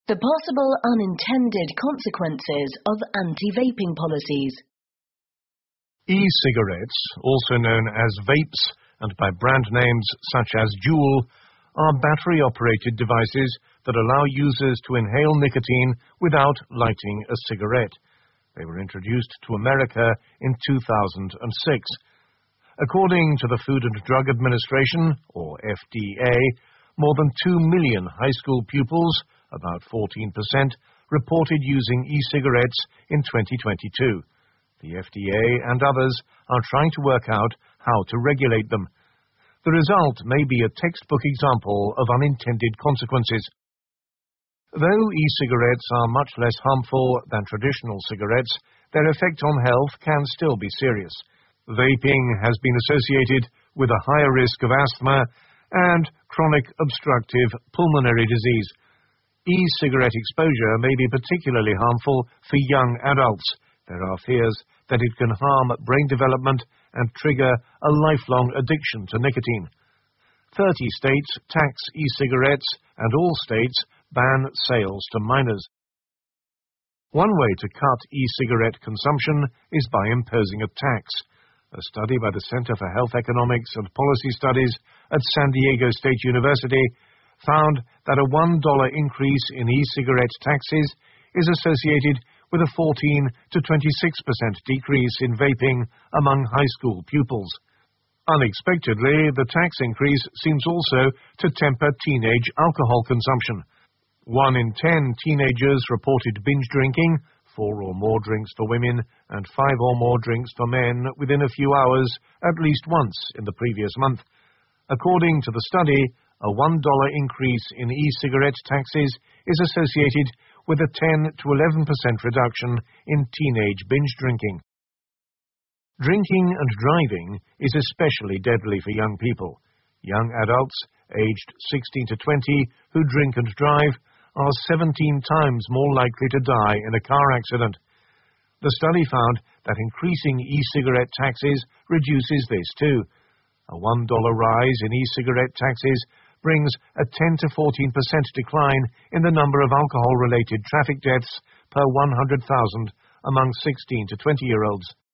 The possible unintended consequences of anti-vaping policies. E-cigarettes, also known as vapes and by brand names such as Juul, are battery-operated devices that allow users to inhale nicotine without lighting a cigarette. They were introduced to America in 2006. According to the Food and Drug Administration, or FDA, more than 2 million high school pupils, about 14%, reported using e-cigarettes in 2022. The FDA and others are trying to work out how to regulate them. The result may be a textbook example of unintended consequences. Though e-cigarettes are much less harmful than traditional cigarettes, their effect on health can still be serious. Vaping has been associated with a higher risk of asthma and chronic obstructive pulmonary disease. E-cigarette exposure may be particularly harmful for young adults. There are fears that it can harm brain development and trigger a lifelong addiction to nicotine. 30 states tax e-cigarettes, and all states ban sales to minors. One way to cut e-cigarette consumption is by imposing a tax. A study by the Center for Health Economics and Policy Studies at San Diego State University found that a $1 increase in e-cigarette taxes is associated with a 14 to 26% decrease in vaping among high school pupils. Unexpectedly, the tax increase seems also to temper teenage alcohol consumption. 1 in 10 teenagers reported binge drinking, 4 or more drinks for women and 5 or more drinks for men within a few hours at least once in the previous month. According to the study, a $1 increase in e-cigarette taxes is associated with a 10 to 11% reduction in teenage binge drinking. Drinking and driving is especially deadly for young people. Young adults, aged 16 to 20, who drink and drive are 17 times more likely to die in a car accident. The study found that increasing e-cigarette taxes reduces this too. A $1 rise in e-cigarette taxes brings a 10 to 14% decline in the number of alcohol-related traffic deaths per 100,000 among 16 to 20-year-olds.